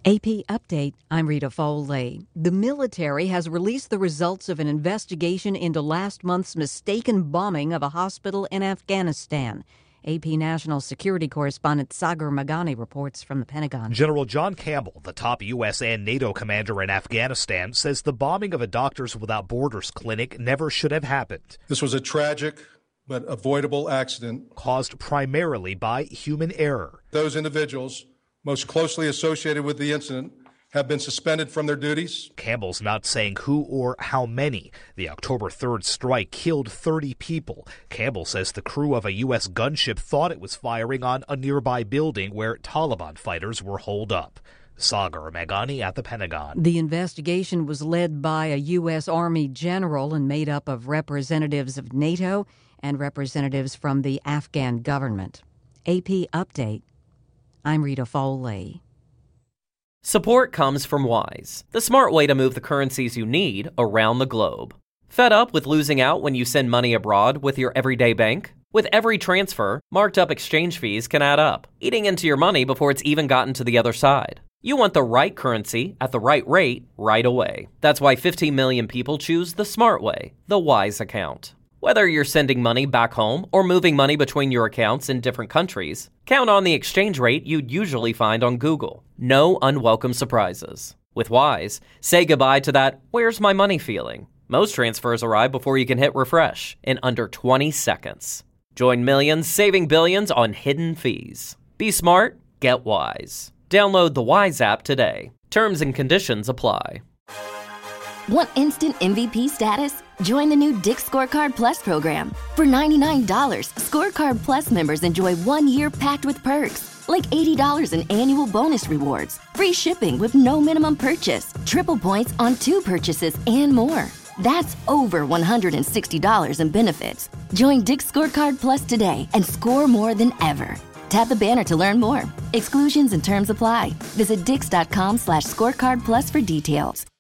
AP Update, I'm Rita Foley. The military has released the results of an investigation into last month's mistaken bombing of a hospital in Afghanistan. AP National Security Correspondent Sagar Meghani reports from the Pentagon. General John Campbell, the top U.S. and NATO commander in Afghanistan, says the bombing of a Doctors Without Borders clinic never should have happened. This was a tragic but avoidable accident caused primarily by human error. Those individuals most closely associated with the incident have been suspended from their duties. Campbell's not saying who or how many. The October 3rd strike killed 30 people. Campbell says the crew of a U.S. gunship thought it was firing on a nearby building where Taliban fighters were holed up. Sagar Meghani at the Pentagon. The investigation was led by a U.S. Army general and made up of representatives of NATO and representatives from the Afghan government. AP Update. I'm Rita Foley. Support comes from Wise, the smart way to move the currencies you need around the globe. Fed up with losing out when you send money abroad with your everyday bank? With every transfer, marked up exchange fees can add up, eating into your money before it's even gotten to the other side. You want the right currency at the right rate right away. That's why 15 million people choose the smart way, the Wise account. Whether you're sending money back home or moving money between your accounts in different countries, count on the exchange rate you'd usually find on Google. No unwelcome surprises. With Wise, say goodbye to that "where's my money" feeling. Most transfers arrive before you can hit refresh in under 20 seconds. Join millions saving billions on hidden fees. Be smart, get Wise. Download the Wise app today. Terms and conditions apply. Want instant MVP status? Join the new Dick's Scorecard Plus program. For $99, Scorecard Plus members enjoy 1 year packed with perks, like $80 in annual bonus rewards, free shipping with no minimum purchase, triple points on 2 purchases, and more. That's over $160 in benefits. Join Dick's Scorecard Plus today and score more than ever. Tap the banner to learn more. Exclusions and terms apply. Visit dix.com/scorecard plus for details.